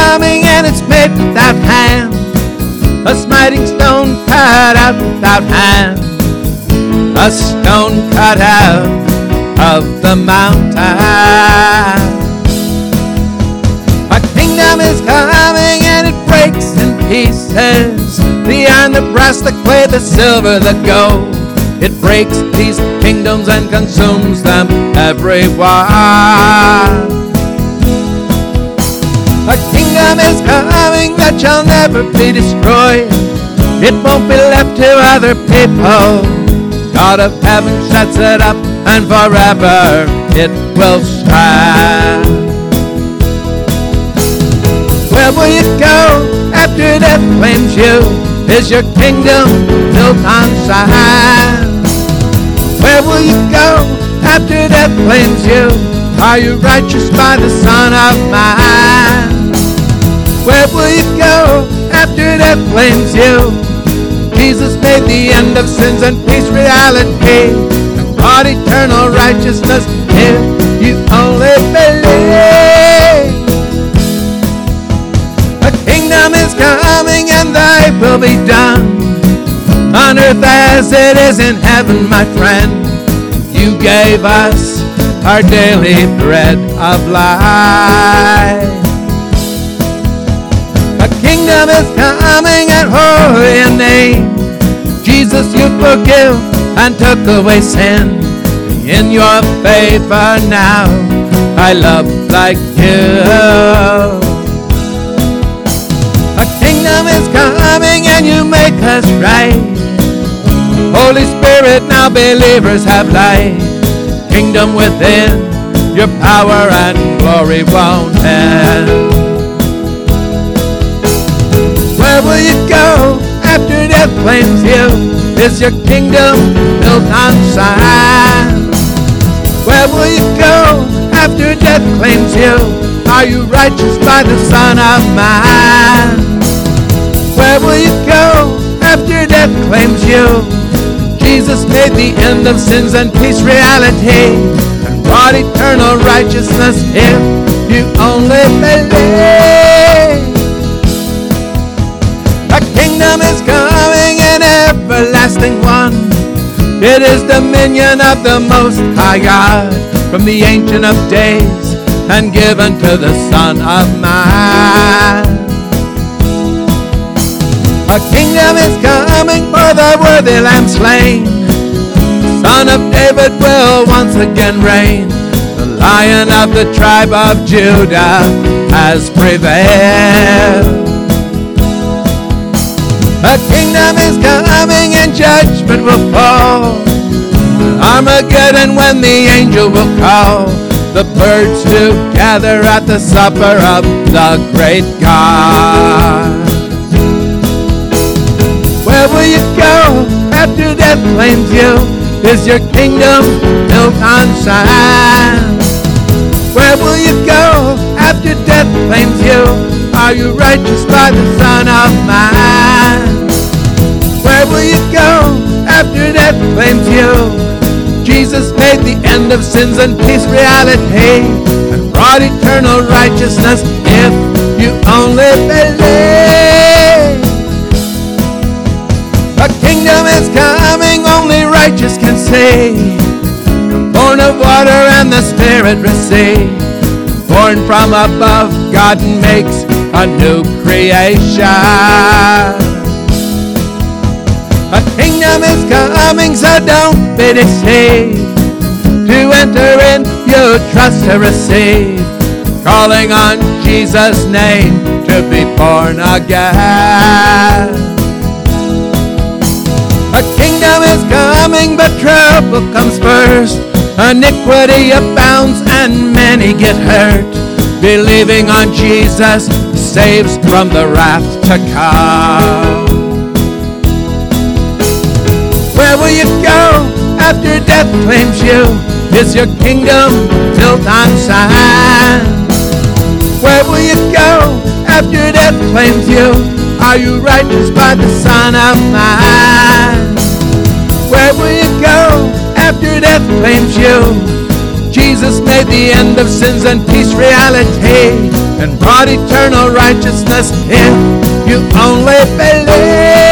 coming and it's made without hand. A smiting stone cut out without hand. A stone cut out of the mountain. A kingdom is coming and it breaks in pieces. The iron, the brass, the clay, the silver, the gold. It breaks these kingdoms and consumes them everyone. A kingdom is coming that shall never be destroyed. It won't be left to other people. God of heaven sets it up, and forever it will stand. Where will you go after death claims you? Is your kingdom built on sand? Where will you go after death claims you? Are you righteous by the Son of Man? Where will you go after death claims you? Jesus made the end of sins and peace reality, and brought eternal righteousness if you only believe. A kingdom is coming and thy will be done on earth as it is in heaven, my friend. You gave us our daily bread of life. A kingdom is coming at holy name. Jesus, you forgive and took away sin. In your favor now I love like you. A kingdom is coming and you make us right. Holy Spirit, now believers have light. Kingdom within, your power and glory won't end. Where will you go after death claims you? Is your kingdom built on sand? Where will you go after death claims you? Are you righteous by the Son of Man? Where will you go after death claims you? Jesus made the end of sins and peace reality, and brought eternal righteousness if you only believe. A kingdom is coming, an everlasting one. It is dominion of the Most High God, from the Ancient of Days, and given to the Son of Man. A kingdom is coming for the worthy Lamb slain. The Son of David will once again reign. The Lion of the tribe of Judah has prevailed. A kingdom is coming and judgment will fall. Armageddon when the angel will call the birds to gather at the supper of the great God. Where will you go after death claims you? Is your kingdom built on sand? Where will you go after death claims you? Are you righteous by the Son of Man? Where will you go after death claims you? Jesus made the end of sins and peace reality, and brought eternal righteousness if you only believe. A kingdom is coming, only righteous can see. Born of water and the Spirit receive. Born from above, God makes a new creation. A kingdom is coming, so don't be deceived. To enter in, you trust to receive. Calling on Jesus' name to be born again. A kingdom is coming, but trouble comes first. Iniquity abounds and many get hurt. Believing on Jesus saves from the wrath to come. Where will you go after death claims you? Is your kingdom built on sand? Where will you go after death claims you? Are you righteous by the Son of Man? Where will you go after death claims you? Jesus made the end of sins and peace reality and brought eternal righteousness if you only believe.